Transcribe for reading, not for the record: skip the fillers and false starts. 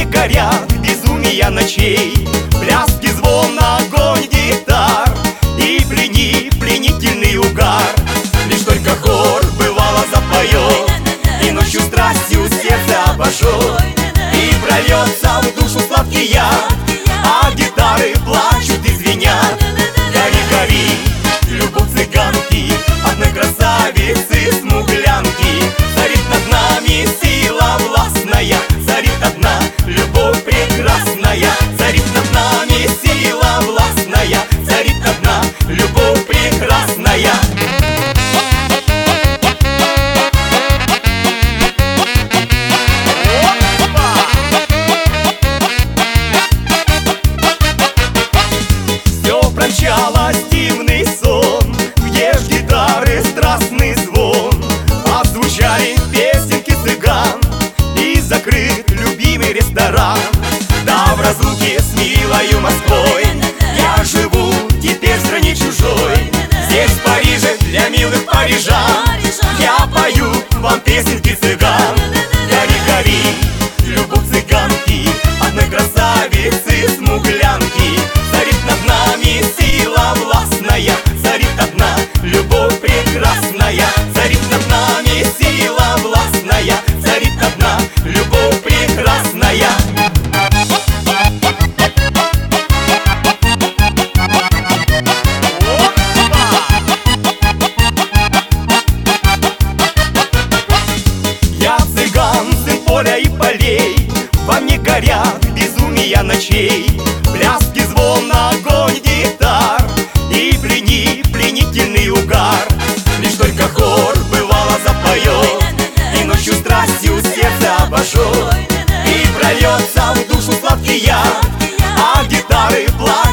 горят безумия ночей, пляски, звон, огонь гитар и пленительный угар. Лишь только хор бывало запоет, и ночью страстью сердце обожжет, и прольется в душу сладкий яд, а гитары плачут и звенят. Гори, гори, любовь цыганки, одной красавицы смуглянки. Царит над нами сила властная, царит одна любовь прекрасная. Царит над нами сила властная, царит одна любовь прекрасная. Все промчалось дивный сон, где ж гитары страстный звон. Отзвучали песенки цыган, и закрыт любимый ресторан. Да, в разлуке с милою Москвой я живу теперь в стране чужой. Здесь, в Париже, для милых парижан я пою вам песенки цыган. Гори, гори, любовь цыганки, одной красавицы смуглянки. Царит над нами сила властная, царит одна любовь прекрасная. Царит над нами сила властная, царит одна любовь прекрасная. Я цыган, сын поля и полей, во мне горят безумия ночей, пляски, звон, огонь гитар и пленительный угар. Лишь только хор бывало запоет, и ночью страстью сердце обожжет, и прольется в душу сладкий яд, а гитары плачут